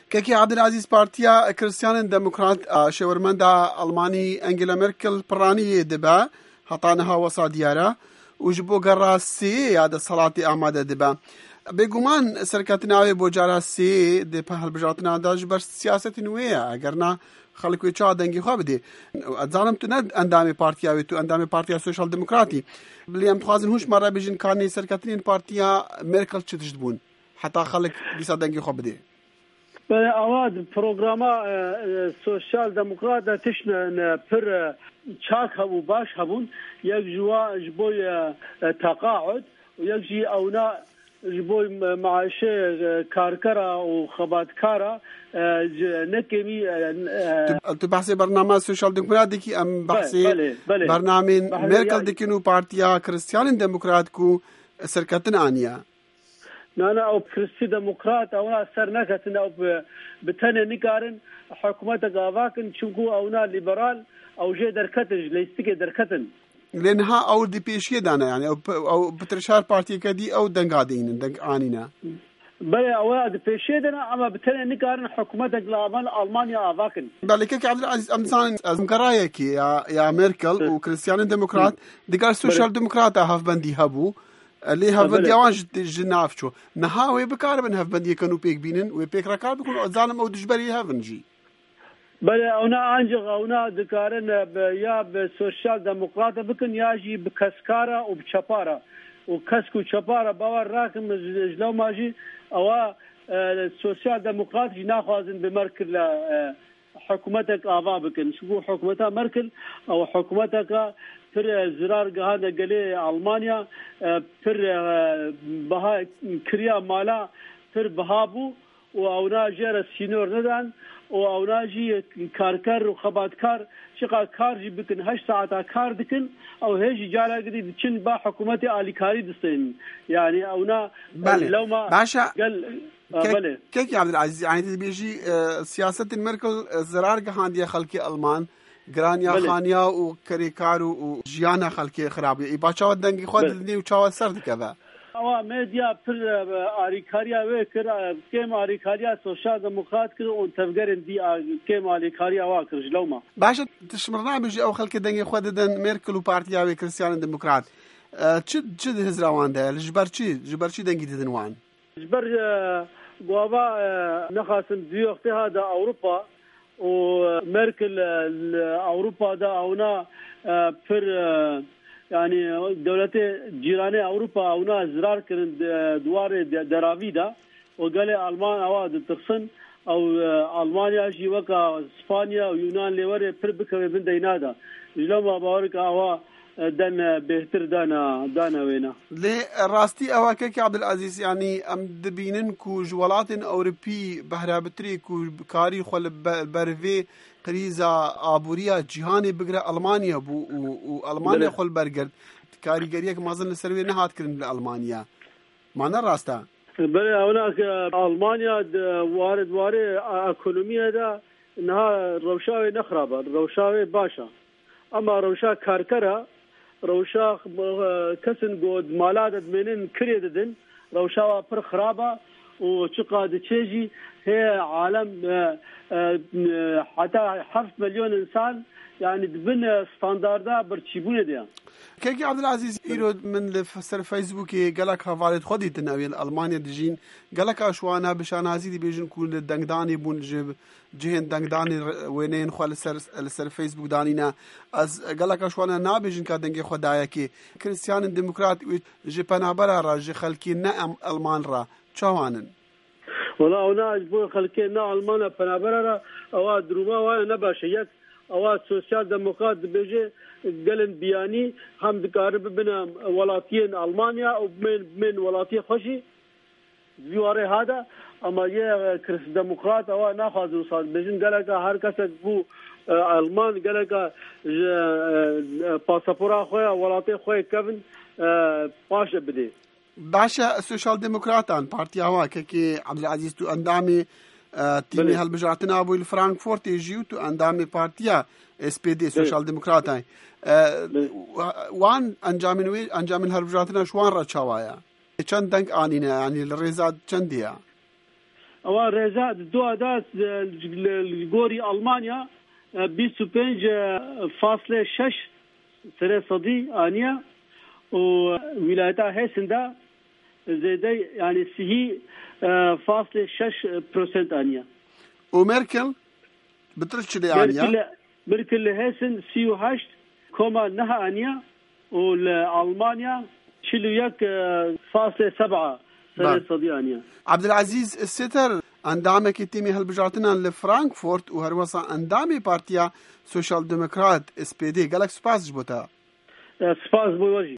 كيكي عبد العزيز بارتيا كريستيان ديمقراط شورمندا ألماني أنجيلا ميركل برانية دبا هطانها وصا ديارة وجبو قرا سي هذا صلاة أعماد دبا بيقومان سركتنا بو جارا سي دبا هالبجاتنا دا جبر سياسة نوية أقرنا خلقوی چا دنگی خواه بده ازانم تو ند اندام پارتیا و تو اندام پارتیا سوشال دموکراتی بلی ام تخوازن هوش مرة بیجن کارنی سرکترین پارتیا مرکل چه تشت بون حتی خلق دیسا دنگی خواه بده بله اواد پروگراما سوشال دموکرات تشن پر چاک هبو باش هبون یک جوا جبوی تقاعد و یک جی اونا جبوی معاشه کارکرا و خباتکارا نكمي تو بحثي برنامج سوشال ديمقراطي كي ام بحثي برنامج ميركل ديكنو بارتيا كريستيان ديمقراط كو سركتنا انيا نانا او كريستي ديمقراط او سرنكتنا او بتنه نقارن حكومه غافاكن شنكو اونا ليبرال او جي دركتج ليستيك دركتن لانها او دي بيشي دانا يعني او بترشار بارتي كدي او دنقادين دنقانينا بله اواد پیشیدنا اما بتنه نقارن حکومتك لابان المانيا افاكن بالك عبد العزيز امسان مقرايك يا ميركل وكريستيان ديمقراط ديكار سوشال ديمقراط هاف بندي هبو اللي هاف بندي وانج جنافشو نهاوي بكاربن هاف بندي كانوا بيك بينن وبيك ركار بيكونوا ظالم او دجبري هافنجي بله اونا انجغ اونا دكارن يا بسوشال ديمقراط بكن ياجي بكسكارا وبشبارا وكسكو شبارا باور راكم جلو ماجي او السوشيال ديمقراط ناخذن بمركل حكومتك افا بكن شو حكومتها مركل او حكومتك تر زرار هذا قالي المانيا تر بها كريا مالا تر بهابو واونا جرى سينور ندان واونا جي كاركر وخباتكار شقا كارجي بكن 8 ساعات كار دكن او هيجي جالا قدي تشن با حكومتي اليكاري دستين يعني اونا لو ما باشا قال كيف يا عبد العزيز يعني بيجي سياسه الميركل زرار قهانديه خلقي المان جرانيا خانيا وكريكار وجيانا خلقي خراب باشا ودنقي خود ني وچاو سرد كذا او ميديا پر اليكاريا وكر كيم اليكاريا سوشال ديمقراط كر وتفجر دي كيم اليكاريا واكر جلوما باشا تشمرنا بيجي او خلقي دنقي خود دن ميركل وبارتيا وكريستيان ديمقراط تشد هزراوان ده جبرشي دنقي دنوان جبر غوابا نخاسن ديوختي هذا اوروبا وميركل اوروبا ده اونا پر يعني دولتي جيراني اوروبا اونا زرار كن دوار دراويدا وقال المان اواد تخصن او المانيا جي وكا اسبانيا ويونان لوري بربك بين دينادا لما بارك اوا دان بهتر دانا وينا لي راستي اواكك عبد العزيز يعني ام دبينن كو جولات اوروبي بهرابتري كو كاري خل برفي قريزا ابوريا جهاني بقرا المانيا بو والمانيا خل برجر كاريغريك مازن سروي نهات كرن المانيا معنا راستا بل هناك المانيا وارد ايكونوميا دا انها روشاوي نخربه روشاوي باشا اما روشا كاركرا روشا كسن جود مالات منين كريددن روشا پر خرابه وشقاد تشيجي هي عالم حتى 5 مليون انسان يعني دبن ستانداردا برتشيبونه دي كيكي عبد العزيز ايرو من لفسر فيسبوك قالك هفالد خدي تناوي المانيا دجين قالك اشوانا بشان هزيدي بيجن كل دنگداني بون جهن دنگداني وينين خال السر فيسبوك دانينا از قالك اشوانا نابجن كدنگي خدايا كي كريستيان ديمقراط جبنا برا جي خلكي نعم المان را چوانن والله انا اجبو خلكي نعم المان بنابرا او دروما وانا نباشيك او سوشيال ديمقراط بيجي قلن بياني هم دقارب بنا ولاتين ألمانيا أو من ولاتين خشي زيواري هذا أما يه كريس ديمقراط أو ناخذ وصل بيجن قالك هر كسر بو ألمان قالك باسبورا خويا ولاتين خويا كيفن باشا بدي باشا سوشيال ديمقراطان بارتي هواك كي عبد العزيز تو أندامي تيمي هالبجراتنا أبو الفرانكفورت يجيو تو أندامي بارتيا SPD سوشال ديمقراطاي وان انجامن هالبجراتنا شوان رچاوايا چند دنگ آنينا يعني الريزاد چنديا ئەوە ڕێزا دو ئەدات گۆری ئەڵمانیا 25.6 سەرێ سەدی ئانیە و ویلایەتە هێسندا زێدەی یعنی 30.6% ئانیە و مێرکل بتر چ لێ ئانیە مرکل لە هێسن 38.9 ئانیە و لە ئەڵمانیا 41.7 سەرێ سەدی ئانیە. عەبدولعەزیز سێتر ئەندامێکی تیمی هەڵبژارتنان لە فرانکفورت و هەروەسا ئەندامی پارتیا سۆشیال دموکرات SPD گەلک سوپاسش بۆ تا سپاس بۆ وەژی